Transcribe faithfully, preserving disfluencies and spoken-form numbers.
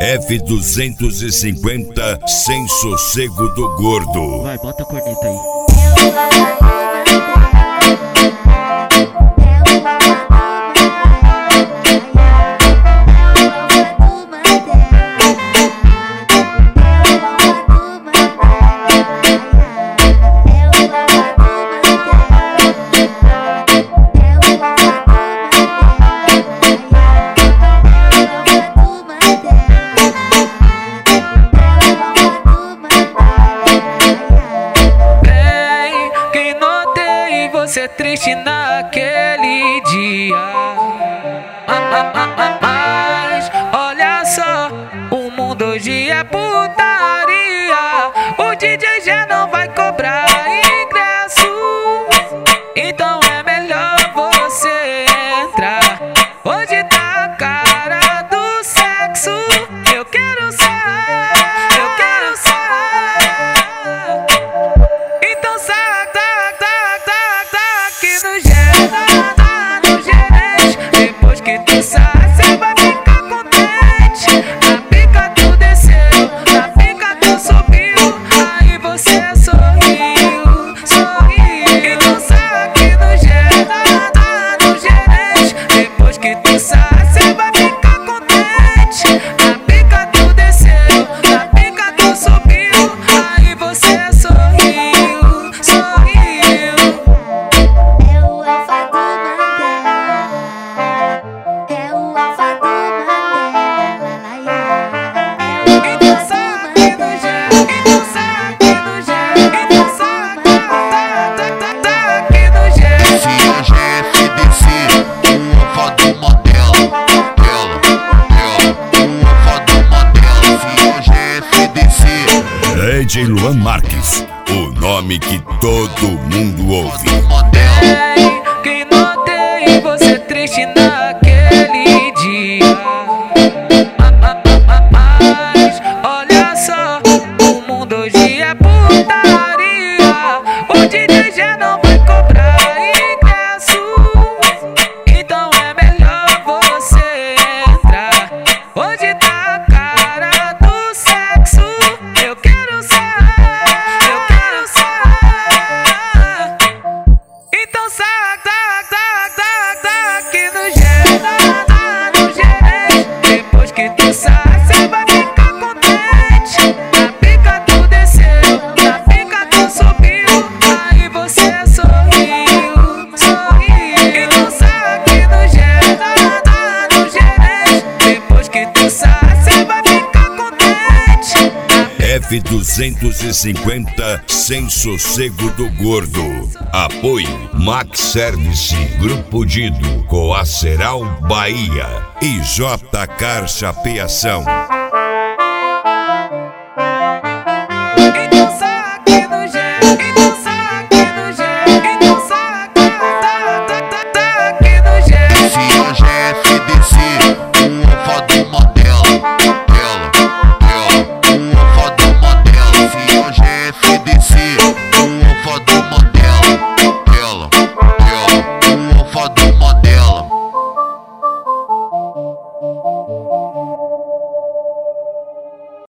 F duzentos e cinquenta Sem Sossego do Gordo. Vai, bota a corneta aí. Você triste naquele dia, mas olha só, o mundo hoje é putaria. O D J já não vai cobrar ingresso, então é melhor você entrar. Hoje tá a cara do sexo. Eu quero sair, eu quero sair. Então sai. D J Luan Marques, o nome que todo mundo ouve. Ei, que notei você triste naquele dia, mas olha só, o mundo hoje é putaria. O D J já não vai cobrar ingresso, então é melhor você entrar. Hoje tá a cara do sexo. Eu quero F duzentos e cinquenta Sem Sossego do Gordo. Apoio Max Service, Grupo Dido, Coaceral Bahia e J Car Chapeação.